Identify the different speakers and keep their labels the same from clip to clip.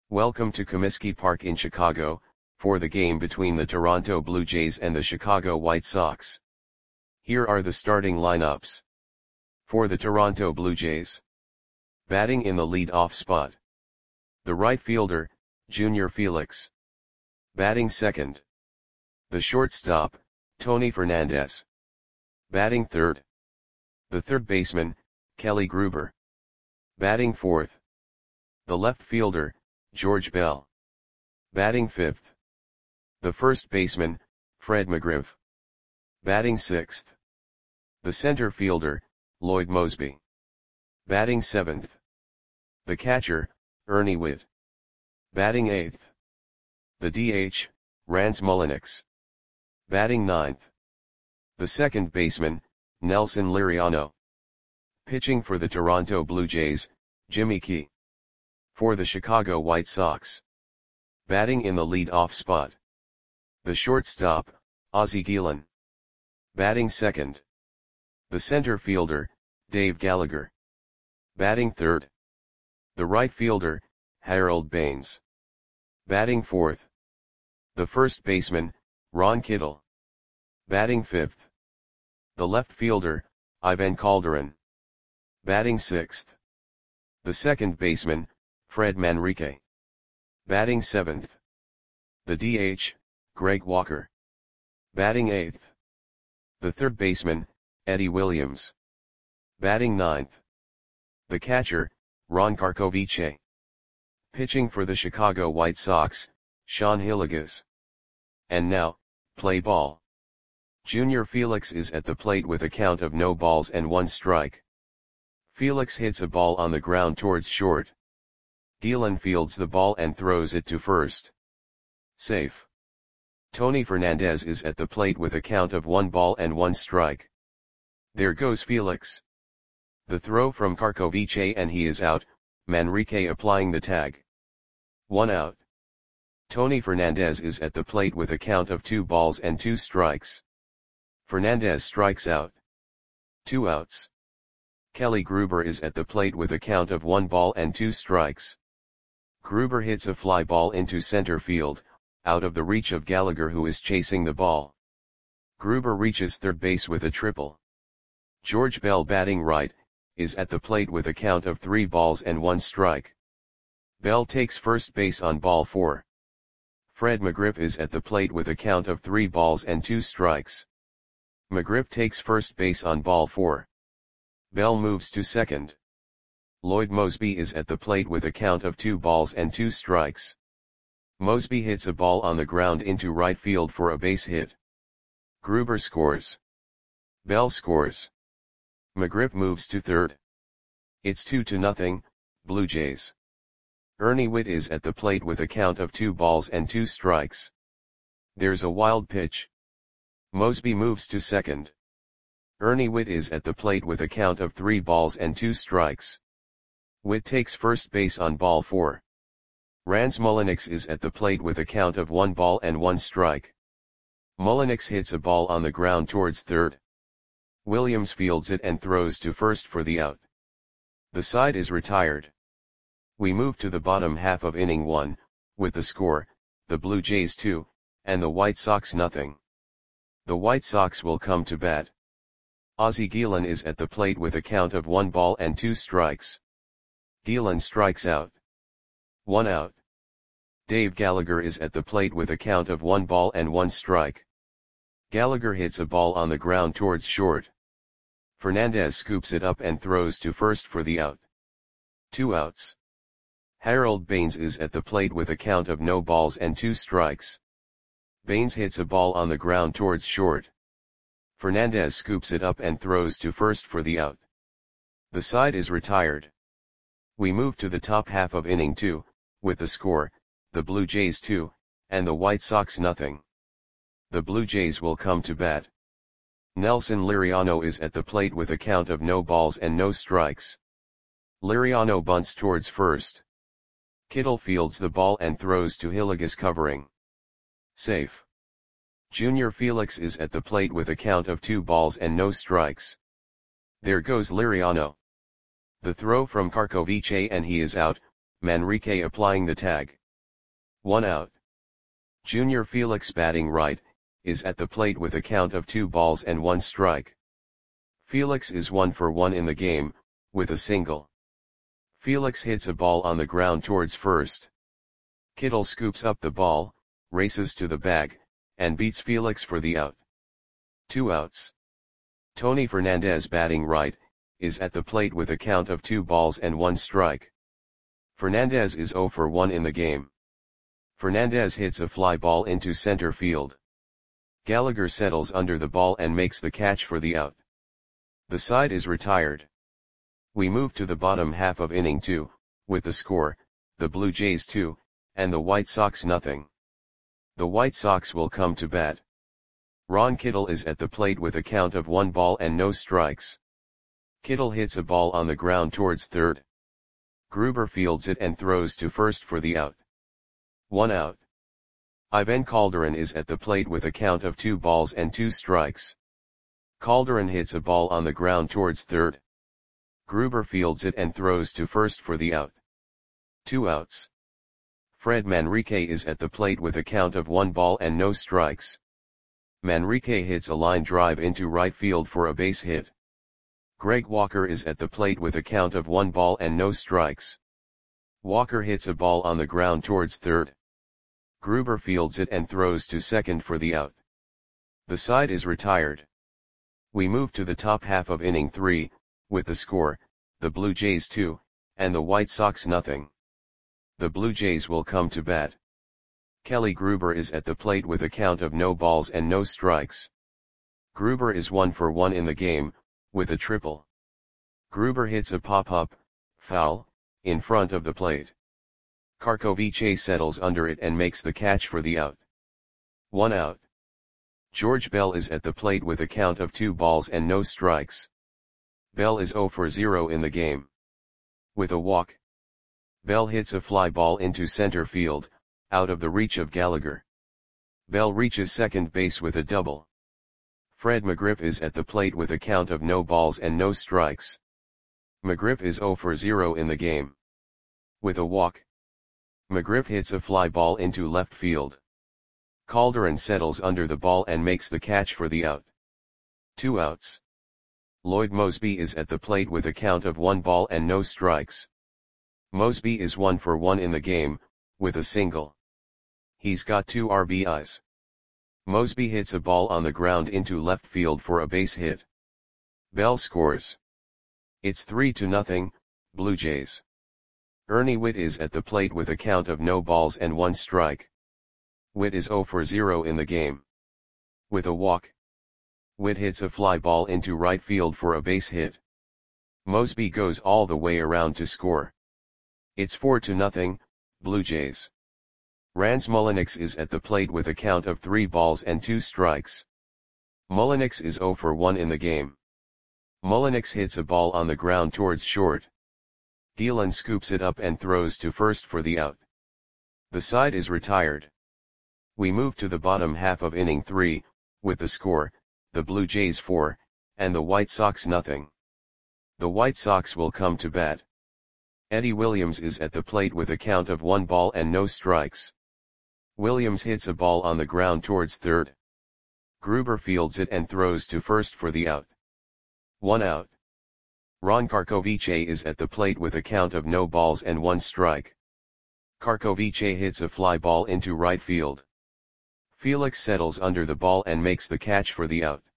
Speaker 1: Welcome to Comiskey Park in Chicago, for the game between the Toronto Blue Jays and the Chicago White Sox. Here are the starting lineups. For the Toronto Blue Jays. Batting in the lead-off spot. The right fielder, Junior Felix. Batting second. The shortstop, Tony Fernandez. Batting third. The third baseman, Kelly Gruber. Batting fourth. The left fielder, George Bell. Batting fifth. The first baseman, Fred McGriff. Batting sixth. The center fielder, Lloyd Moseby. Batting seventh. The catcher, Ernie Whitt. Batting eighth. The DH, Rance Mulliniks. Batting ninth. The second baseman, Nelson Liriano. Pitching for the Toronto Blue Jays, Jimmy Key. For the Chicago White Sox. Batting in the lead-off spot. The shortstop, Ozzie Guillen. Batting second. The center fielder, Dave Gallagher. Batting third. The right fielder, Harold Baines. Batting fourth. The first baseman, Ron Kittle. Batting fifth. The left fielder, Ivan Calderon. Batting sixth. The second baseman, Fred Manrique. Batting seventh. The DH, Greg Walker. Batting eighth. The third baseman, Eddie Williams. Batting ninth. The catcher, Ron Karkovice. Pitching for the Chicago White Sox, Sean Hillegas. And now, play ball. Junior Felix is at the plate with a count of no balls and 1 strike. Felix hits a ball on the ground towards short. Guillen fields the ball and throws it to first. Safe. Tony Fernandez is at the plate with a count of 1 ball and 1 strike. There goes Felix. The throw from Karkovice and he is out, Manrique applying the tag. 1 out. Tony Fernandez is at the plate with a count of 2 balls and 2 strikes. Fernandez strikes out. 2 outs. Kelly Gruber is at the plate with a count of 1 ball and 2 strikes. Gruber hits a fly ball into center field, out of the reach of Gallagher who is chasing the ball. Gruber reaches third base with a triple. George Bell batting right, is at the plate with a count of 3 balls and 1 strike. Bell takes first base on ball 4. Fred McGriff is at the plate with a count of 3 balls and 2 strikes. McGriff takes first base on ball 4. Bell moves to second. Lloyd Moseby is at the plate with a count of 2 balls and 2 strikes. Moseby hits a ball on the ground into right field for a base hit. Gruber scores. Bell scores. McGriff moves to third. It's 2-0, Blue Jays. Ernie Whitt is at the plate with a count of 2 balls and 2 strikes. There's a wild pitch. Moseby moves to second. Ernie Whitt is at the plate with a count of 3 balls and 2 strikes. Whitt takes first base on ball 4. Rance Mulliniks is at the plate with a count of 1 ball and 1 strike. Mulliniks hits a ball on the ground towards third. Williams fields it and throws to first for the out. The side is retired. We move to the bottom half of inning 1, with the score, the Blue Jays 2, and the White Sox 0. The White Sox will come to bat. Ozzie Guillen is at the plate with a count of 1 ball and 2 strikes. Guillen strikes out. 1 out. Dave Gallagher is at the plate with a count of 1 ball and 1 strike. Gallagher hits a ball on the ground towards short. Fernandez scoops it up and throws to first for the out. 2 outs. Harold Baines is at the plate with a count of no balls and 2 strikes. Baines hits a ball on the ground towards short. Fernandez scoops it up and throws to first for the out. The side is retired. We move to the top half of inning 2, with the score, the Blue Jays 2, and the White Sox 0. The Blue Jays will come to bat. Nelson Liriano is at the plate with a count of no balls and no strikes. Liriano bunts towards first. Kittle fields the ball and throws to Hillegas covering. Safe. Junior Felix is at the plate with a count of 2 balls and no strikes. There goes Liriano. The throw from Karkovice and he is out, Manrique applying the tag. 1 out. Junior Felix batting right, is at the plate with a count of 2 balls and 1 strike. Felix is 1 for 1 in the game, with a single. Felix hits a ball on the ground towards first. Kittle scoops up the ball, races to the bag, and beats Felix for the out. 2 outs. Tony Fernandez batting right, is at the plate with a count of 2 balls and 1 strike. Fernandez is 0 for 1 in the game. Fernandez hits a fly ball into center field. Gallagher settles under the ball and makes the catch for the out. The side is retired. We move to the bottom half of inning 2, with the score, the Blue Jays 2, and the White Sox nothing. The White Sox will come to bat. Ron Kittle is at the plate with a count of 1 ball and no strikes. Kittle hits a ball on the ground towards third. Gruber fields it and throws to first for the out. 1 out. Ivan Calderon is at the plate with a count of 2 balls and 2 strikes. Calderon hits a ball on the ground towards third. Gruber fields it and throws to first for the out. 2 outs. Fred Manrique is at the plate with a count of 1 ball and no strikes. Manrique hits a line drive into right field for a base hit. Greg Walker is at the plate with a count of 1 ball and no strikes. Walker hits a ball on the ground towards third. Gruber fields it and throws to second for the out. The side is retired. We move to the top half of inning 3, with the score, the Blue Jays 2, and the White Sox nothing. The Blue Jays will come to bat. Kelly Gruber is at the plate with a count of no balls and no strikes. Gruber is 1 for 1 in the game, with a triple. Gruber hits a pop-up, foul, in front of the plate. Karkovice settles under it and makes the catch for the out. 1 out. George Bell is at the plate with a count of 2 balls and no strikes. Bell is 0 for 0 in the game. With a walk. Bell hits a fly ball into center field, out of the reach of Gallagher. Bell reaches second base with a double. Fred McGriff is at the plate with a count of no balls and no strikes. McGriff is 0 for 0 in the game. With a walk. McGriff hits a fly ball into left field. Calderon settles under the ball and makes the catch for the out. 2 outs. Lloyd Moseby is at the plate with a count of 1 ball and no strikes. Moseby is 1 for 1 in the game, with a single. He's got 2 RBIs. Moseby hits a ball on the ground into left field for a base hit. Bell scores. It's 3-0, Blue Jays. Ernie Whitt is at the plate with a count of no balls and 1 strike. Whitt is 0 for 0 in the game. With a walk. Whitt hits a fly ball into right field for a base hit. Moseby goes all the way around to score. It's 4-0, Blue Jays. Rance Mulliniks is at the plate with a count of 3 balls and 2 strikes. Mulliniks is 0 for 1 in the game. Mulliniks hits a ball on the ground towards short. Gielan scoops it up and throws to first for the out. The side is retired. We move to the bottom half of inning 3, with the score, the Blue Jays 4, and the White Sox nothing. The White Sox will come to bat. Eddie Williams is at the plate with a count of 1 ball and no strikes. Williams hits a ball on the ground towards third. Gruber fields it and throws to first for the out. 1 out. Ron Karkovice is at the plate with a count of no balls and 1 strike. Karkovice hits a fly ball into right field. Felix settles under the ball and makes the catch for the out.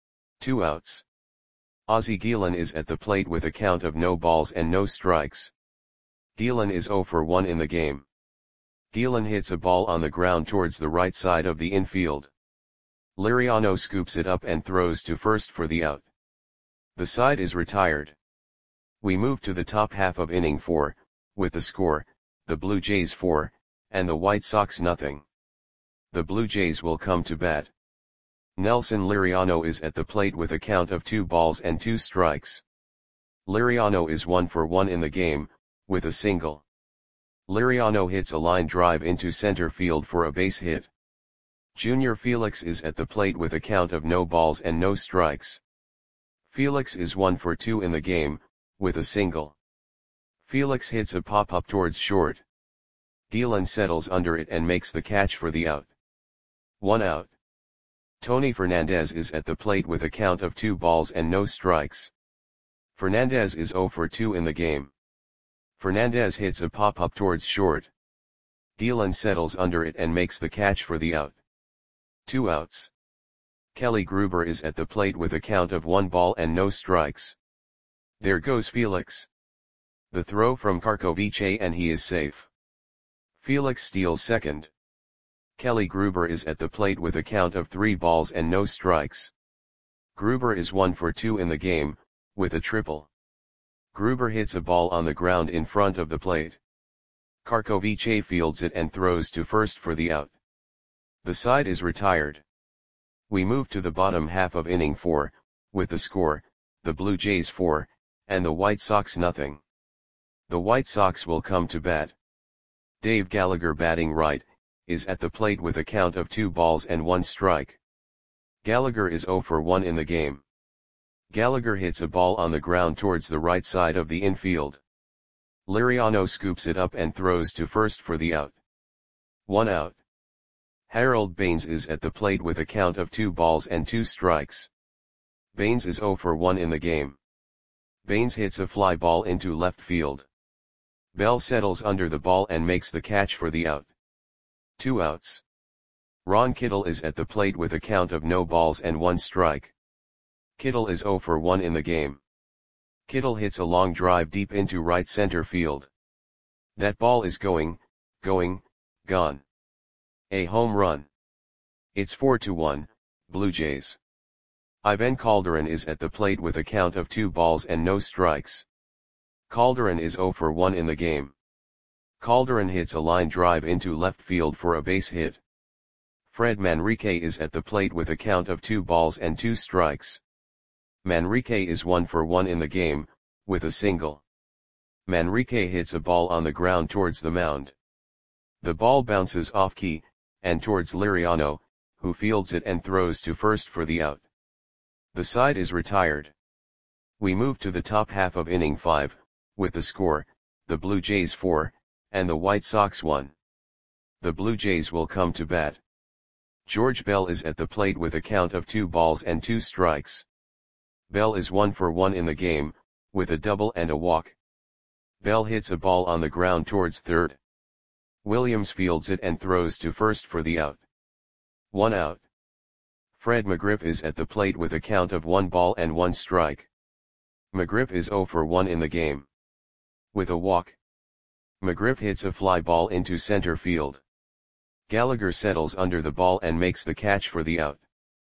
Speaker 1: 2 outs. Ozzie Gielan is at the plate with a count of no balls and no strikes. Gielan is 0 for 1 in the game. Gielan hits a ball on the ground towards the right side of the infield. Liriano scoops it up and throws to first for the out. The side is retired. We move to the top half of inning 4, with the score, the Blue Jays 4, and the White Sox nothing. The Blue Jays will come to bat. Nelson Liriano is at the plate with a count of 2 balls and 2 strikes. Liriano is 1 for 1 in the game, with a single. Liriano hits a line drive into center field for a base hit. Junior Felix is at the plate with a count of no balls and no strikes. Felix is 1 for 2 in the game, with a single. Felix hits a pop-up towards short. Gielan settles under it and makes the catch for the out. 1 out. Tony Fernandez is at the plate with a count of 2 balls and no strikes. Fernandez is 0 for 2 in the game. Fernandez hits a pop-up towards short. Gielan settles under it and makes the catch for the out. 2 outs. Kelly Gruber is at the plate with a count of 1 ball and no strikes. There goes Felix. The throw from Karkovice and he is safe. Felix steals second. Kelly Gruber is at the plate with a count of 3 balls and no strikes. Gruber is 1 for 2 in the game, with a triple. Gruber hits a ball on the ground in front of the plate. Karkovice fields it and throws to first for the out. The side is retired. We move to the bottom half of inning 4, with the score, the Blue Jays 4, and the White Sox nothing. The White Sox will come to bat. Dave Gallagher batting right, is at the plate with a count of 2 balls and 1 strike. Gallagher is 0 for 1 in the game. Gallagher hits a ball on the ground towards the right side of the infield. Liriano scoops it up and throws to first for the out. 1 out. Harold Baines is at the plate with a count of 2 balls and 2 strikes. Baines is 0 for 1 in the game. Baines hits a fly ball into left field. Bell settles under the ball and makes the catch for the out. 2 outs. Ron Kittle is at the plate with a count of no balls and 1 strike. Kittle is 0 for 1 in the game. Kittle hits a long drive deep into right center field. That ball is going, gone. A home run. It's 4-1, Blue Jays. Ivan Calderon is at the plate with a count of 2 balls and no strikes. Calderon is 0 for 1 in the game. Calderon hits a line drive into left field for a base hit. Fred Manrique is at the plate with a count of 2 balls and 2 strikes. Manrique is 1 for 1 in the game, with a single. Manrique hits a ball on the ground towards the mound. The ball bounces off key, and towards Liriano, who fields it and throws to first for the out. The side is retired. We move to the top half of inning 5, with the score, the Blue Jays 4, and the White Sox 1. The Blue Jays will come to bat. George Bell is at the plate with a count of 2 balls and 2 strikes. Bell is 1 for 1 in the game, with a double and a walk. Bell hits a ball on the ground towards third. Williams fields it and throws to first for the out. 1 out. Fred McGriff is at the plate with a count of 1 ball and 1 strike. McGriff is 0 for 1 in the game. With a walk. McGriff hits a fly ball into center field. Gallagher settles under the ball and makes the catch for the out.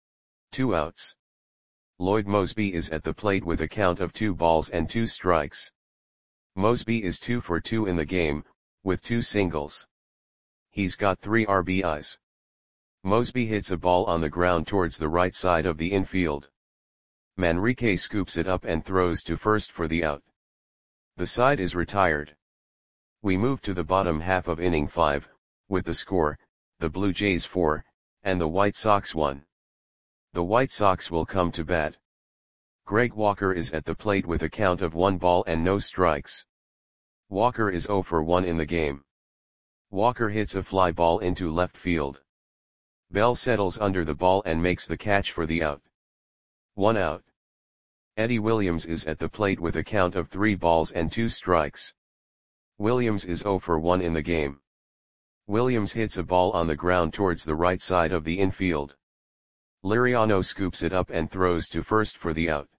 Speaker 1: 2 outs. Lloyd Mosby is at the plate with a count of 2 balls and 2 strikes. Mosby is 2 for 2 in the game, with 2 singles. He's got 3 RBIs. Mosby hits a ball on the ground towards the right side of the infield. Manrique scoops it up and throws to first for the out. The side is retired. We move to the bottom half of inning 5, with the score, the Blue Jays 4, and the White Sox 1. The White Sox will come to bat. Greg Walker is at the plate with a count of 1 ball and no strikes. Walker is 0 for 1 in the game. Walker hits a fly ball into left field. Bell settles under the ball and makes the catch for the out. 1 out. Eddie Williams is at the plate with a count of 3 balls and 2 strikes. Williams is 0 for 1 in the game. Williams hits a ball on the ground towards the right side of the infield. Liriano scoops it up and throws to first for the out.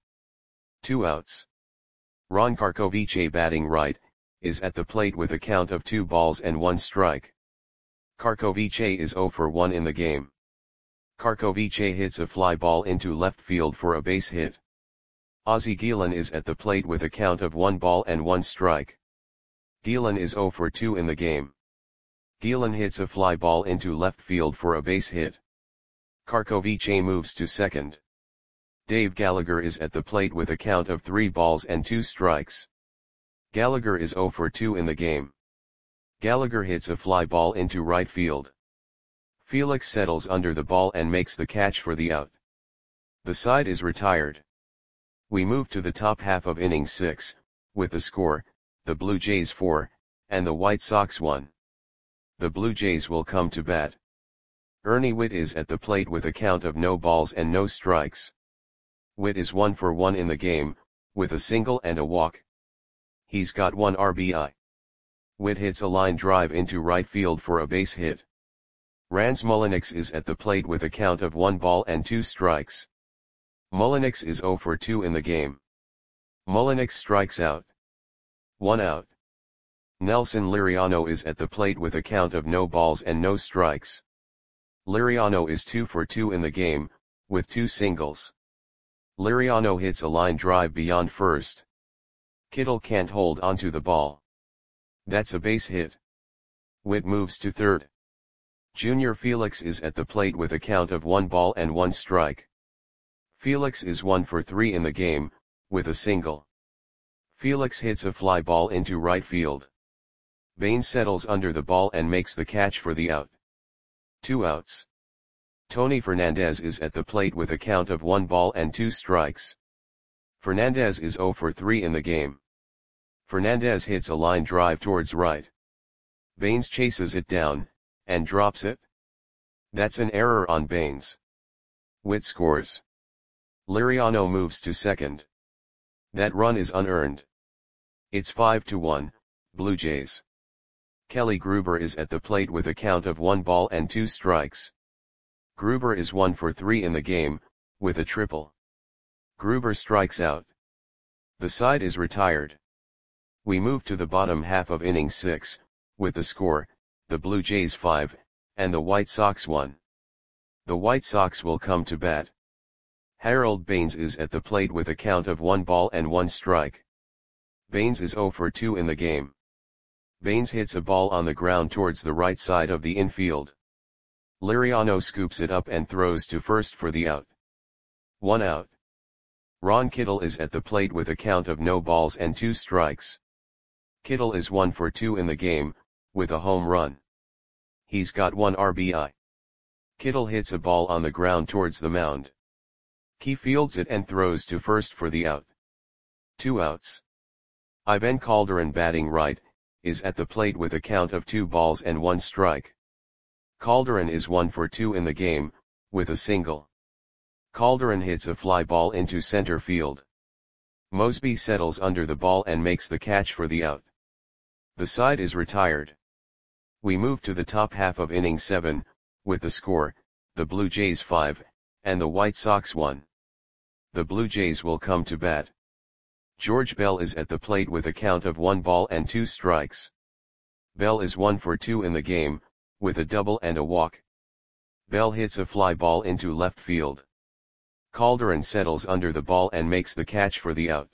Speaker 1: 2 outs. Ron Karkovice batting right, is at the plate with a count of 2 balls and 1 strike. Karkovice is 0 for 1 in the game. Karkovice hits a fly ball into left field for a base hit. Ozzie Gielan is at the plate with a count of 1 ball and 1 strike. Gielan is 0 for 2 in the game. Gielan hits a fly ball into left field for a base hit. Karkovice moves to second. Dave Gallagher is at the plate with a count of 3 balls and 2 strikes. Gallagher is 0 for 2 in the game. Gallagher hits a fly ball into right field. Felix settles under the ball and makes the catch for the out. The side is retired. We move to the top half of inning 6, with the score, the Blue Jays 4, and the White Sox 1. The Blue Jays will come to bat. Ernie Whitt is at the plate with a count of no balls and no strikes. Whitt is 1 for 1 in the game, with a single and a walk. He's got 1 RBI. Whitt hits a line drive into right field for a base hit. Rans Mulliniks is at the plate with a count of 1 ball and 2 strikes. Mulliniks is 0 for 2 in the game. Mulliniks strikes out. 1 out. Nelson Liriano is at the plate with a count of no balls and no strikes. Liriano is 2 for 2 in the game, with 2 singles. Liriano hits a line drive beyond first. Kittle can't hold onto the ball. That's a base hit. Whitt moves to third. Junior Felix is at the plate with a count of 1 ball and 1 strike. Felix is 1 for 3 in the game, with a single. Felix hits a fly ball into right field. Baines settles under the ball and makes the catch for the out. 2 outs. Tony Fernandez is at the plate with a count of 1 ball and 2 strikes. Fernandez is 0 for 3 in the game. Fernandez hits a line drive towards right. Baines chases it down, and drops it. That's an error on Baines. Whitt scores. Liriano moves to second. That run is unearned. It's 5-1, Blue Jays. Kelly Gruber is at the plate with a count of 1 ball and 2 strikes. Gruber is 1 for 3 in the game, with a triple. Gruber strikes out. The side is retired. We move to the bottom half of inning 6, with the score, the Blue Jays 5, and the White Sox 1. The White Sox will come to bat. Harold Baines is at the plate with a count of 1 ball and 1 strike. Baines is 0 for 2 in the game. Baines hits a ball on the ground towards the right side of the infield. Liriano scoops it up and throws to first for the out. 1 out. Ron Kittle is at the plate with a count of no balls and 2 strikes. Kittle is 1 for 2 in the game, with a home run. He's got 1 RBI. Kittle hits a ball on the ground towards the mound. He fields it and throws to first for the out. 2 outs. Ivan Calderon, batting right, is at the plate with a count of 2 balls and 1 strike. Calderon is 1 for 2 in the game, with a single. Calderon hits a fly ball into center field. Mosby settles under the ball and makes the catch for the out. The side is retired. We move to the top half of inning 7, with the score, the Blue Jays 5, and the White Sox 1. The Blue Jays will come to bat. George Bell is at the plate with a count of 1 ball and 2 strikes. Bell is 1 for 2 in the game, with a double and a walk. Bell hits a fly ball into left field. Calderon settles under the ball and makes the catch for the out.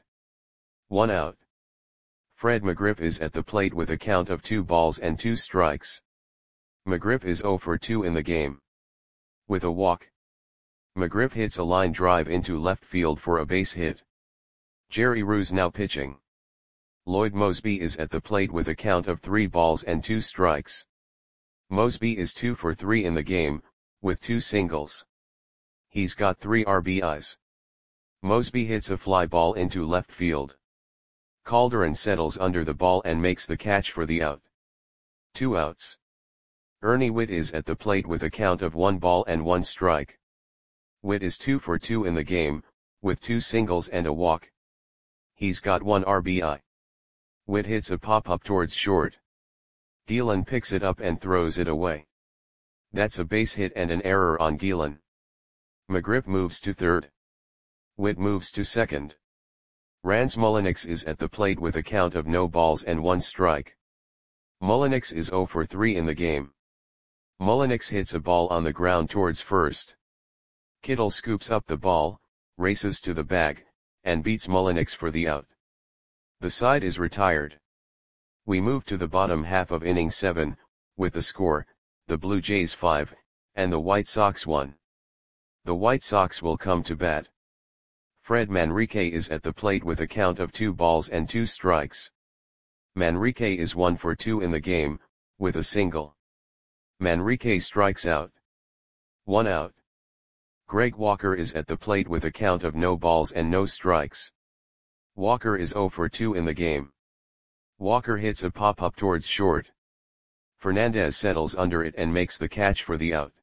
Speaker 1: 1 out. Fred McGriff is at the plate with a count of 2 balls and 2 strikes. McGriff is 0 for 2 in the game. With a walk. McGriff hits a line drive into left field for a base hit. Jerry Ruse now pitching. Lloyd Mosby is at the plate with a count of 3 balls and 2 strikes. Mosby is 2 for 3 in the game, with 2 singles. He's got 3 RBIs. Mosby hits a fly ball into left field. Calderon settles under the ball and makes the catch for the out. 2 outs. Ernie Whitt is at the plate with a count of 1 ball and 1 strike. Whitt is 2 for 2 in the game, with 2 singles and a walk. He's got 1 RBI. Whitt hits a pop-up towards short. Gielan picks it up and throws it away. That's a base hit and an error on Gielan. McGriff moves to third. Whitt moves to second. Rans Mulliniks is at the plate with a count of no balls and 1 strike. Mulliniks is 0 for 3 in the game. Mulliniks hits a ball on the ground towards first. Kittle scoops up the ball, races to the bag, and beats Mulliniks for the out. The side is retired. We move to the bottom half of inning 7, with the score, the Blue Jays 5, and the White Sox 1. The White Sox will come to bat. Fred Manrique is at the plate with a count of 2 balls and 2 strikes. Manrique is 1 for 2 in the game, with a single. Manrique strikes out. 1 out. Greg Walker is at the plate with a count of no balls and no strikes. Walker is 0 for 2 in the game. Walker hits a pop-up towards short. Fernandez settles under it and makes the catch for the out.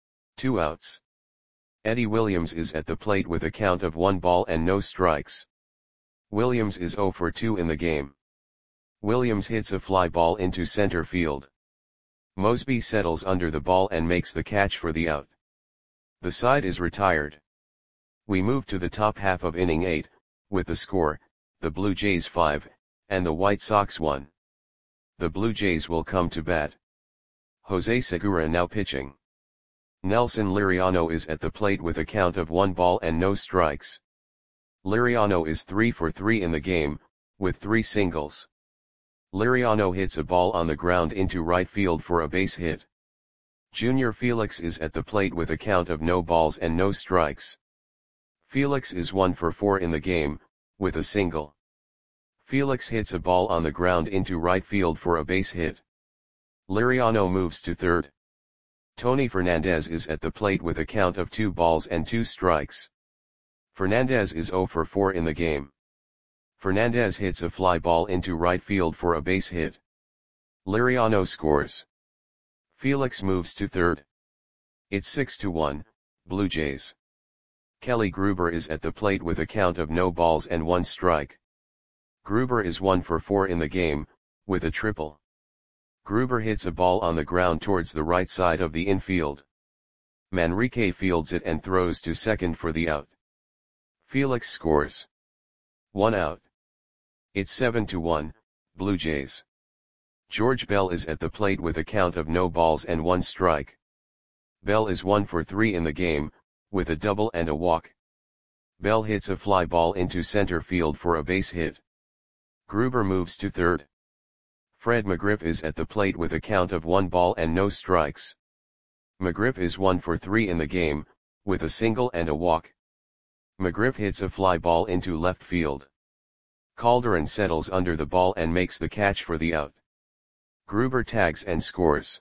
Speaker 1: 2 outs. Eddie Williams is at the plate with a count of 1 ball and no strikes. Williams is 0 for 2 in the game. Williams hits a fly ball into center field. Mosby settles under the ball and makes the catch for the out. The side is retired. We move to the top half of inning 8, with the score, the Blue Jays 5, and the White Sox 1. The Blue Jays will come to bat. Jose Segura now pitching. Nelson Liriano is at the plate with a count of 1 ball and no strikes. Liriano is 3 for 3 in the game, with 3 singles. Liriano hits a ball on the ground into right field for a base hit. Junior Felix is at the plate with a count of no balls and no strikes. Felix is 1 for 4 in the game, with a single. Felix hits a ball on the ground into right field for a base hit. Liriano moves to third. Tony Fernandez is at the plate with a count of 2 balls and 2 strikes. Fernandez is 0 for 4 in the game. Fernandez hits a fly ball into right field for a base hit. Liriano scores. Felix moves to third. It's 6-1, Blue Jays. Kelly Gruber is at the plate with a count of no balls and 1 strike. Gruber is 1 for 4 in the game, with a triple. Gruber hits a ball on the ground towards the right side of the infield. Manrique fields it and throws to second for the out. Felix scores. 1 out. It's 7-1, Blue Jays. George Bell is at the plate with a count of no balls and 1 strike. Bell is 1 for 3 in the game, with a double and a walk. Bell hits a fly ball into center field for a base hit. Gruber moves to third. Fred McGriff is at the plate with a count of 1 ball and no strikes. McGriff is 1 for 3 in the game, with a single and a walk. McGriff hits a fly ball into left field. Calderon settles under the ball and makes the catch for the out. Gruber tags and scores.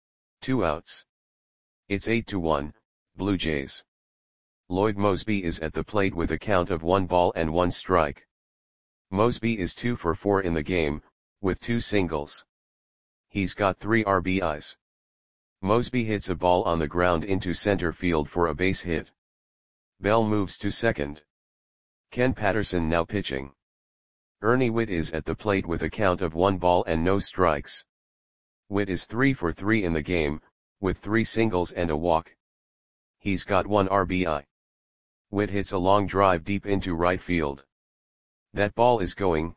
Speaker 1: 2 outs. It's 8-1, Blue Jays. Lloyd Mosby is at the plate with a count of 1 ball and 1 strike. Mosby is 2 for 4 in the game, with 2 singles. He's got 3 RBIs. Mosby hits a ball on the ground into center field for a base hit. Bell moves to second. Ken Patterson now pitching. Ernie Whitt is at the plate with a count of 1 ball and no strikes. Whitt is 3 for 3 in the game, with 3 singles and a walk. He's got 1 RBI. Whitt hits a long drive deep into right field. That ball is gone.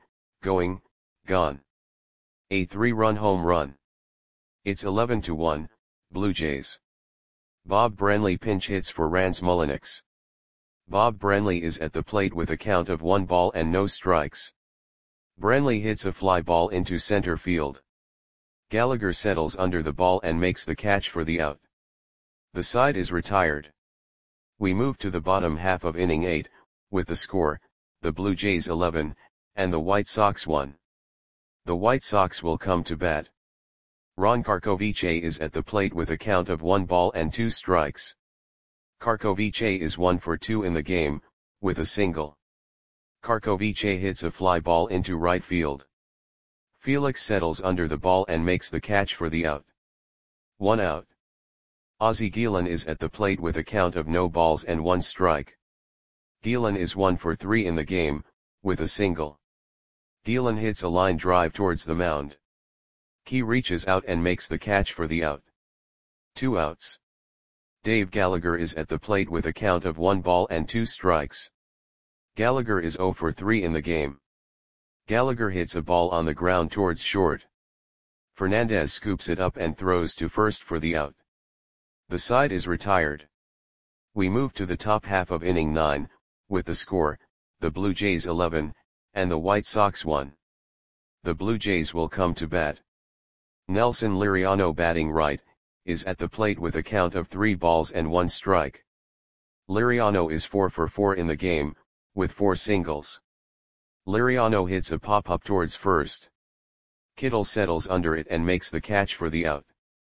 Speaker 1: A 3-run home run. It's 11-1, Blue Jays. Bob Branley pinch hits for Rance Mulliniks. Bob Branley is at the plate with a count of 1 ball and no strikes. Branley hits a fly ball into center field. Gallagher settles under the ball and makes the catch for the out. The side is retired. We move to the bottom half of inning 8, with the score, the Blue Jays 11, and the White Sox 1. The White Sox will come to bat. Ron Karkovice is at the plate with a count of 1 ball and 2 strikes. Karkovice is 1 for 2 in the game, with a single. Karkovice hits a fly ball into right field. Felix settles under the ball and makes the catch for the out. 1 out. Ozzie Guillen is at the plate with a count of no balls and 1 strike. Guillen is 1 for 3 in the game, with a single. Guillen hits a line drive towards the mound. Key reaches out and makes the catch for the out. 2 outs. Dave Gallagher is at the plate with a count of 1 ball and 2 strikes. Gallagher is 0 for 3 in the game. Gallagher hits a ball on the ground towards short. Fernandez scoops it up and throws to first for the out. The side is retired. We move to the top half of inning 9, with the score, the Blue Jays 11, and the White Sox 1. The Blue Jays will come to bat. Nelson Liriano batting right, is at the plate with a count of 3 balls and 1 strike. Liriano is 4 for 4 in the game, with 4 singles. Liriano hits a pop-up towards first. Kittle settles under it and makes the catch for the out.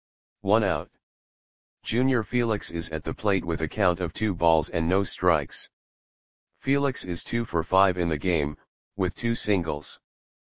Speaker 1: 1 out. Junior Felix is at the plate with a count of 2 balls and no strikes. Felix is 2 for 5 in the game, with 2 singles.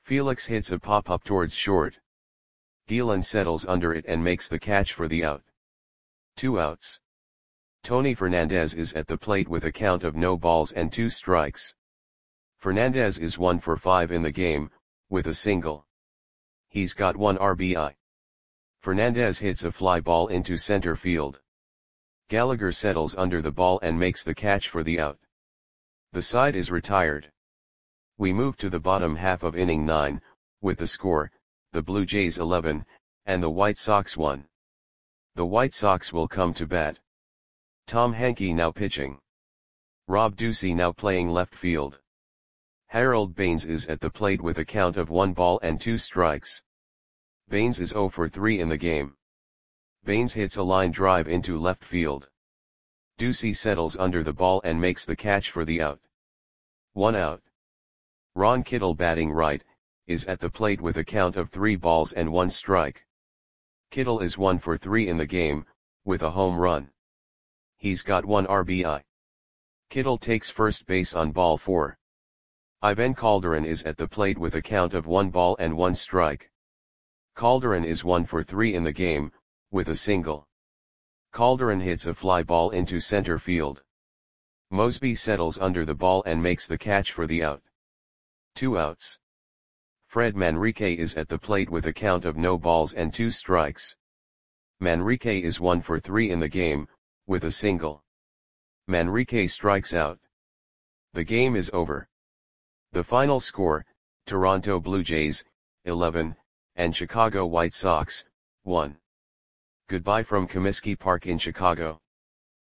Speaker 1: Felix hits a pop-up towards short. Gielan settles under it and makes the catch for the out. 2 outs. Tony Fernandez is at the plate with a count of no balls and 2 strikes. Fernandez is 1 for 5 in the game, with a single. He's got 1 RBI. Fernandez hits a fly ball into center field. Gallagher settles under the ball and makes the catch for the out. The side is retired. We move to the bottom half of inning 9, with the score, the Blue Jays 11, and the White Sox 1. The White Sox will come to bat. Tom Hankey now pitching. Rob Ducey now playing left field. Harold Baines is at the plate with a count of 1 ball and 2 strikes. Baines is 0 for 3 in the game. Baines hits a line drive into left field. Ducey settles under the ball and makes the catch for the out. 1 out. Ron Kittle batting right, is at the plate with a count of 3 balls and 1 strike. Kittle is 1 for 3 in the game, with a home run. He's got 1 RBI. Kittle takes first base on ball 4. Ivan Calderon is at the plate with a count of 1 ball and 1 strike. Calderon is 1 for 3 in the game, with a single. Calderon hits a fly ball into center field. Mosby settles under the ball and makes the catch for the out. 2 outs. Fred Manrique is at the plate with a count of no balls and 2 strikes. Manrique is 1 for 3 in the game, with a single. Manrique strikes out. The game is over. The final score, Toronto Blue Jays, 11, and Chicago White Sox, 1. Goodbye from Comiskey Park in Chicago.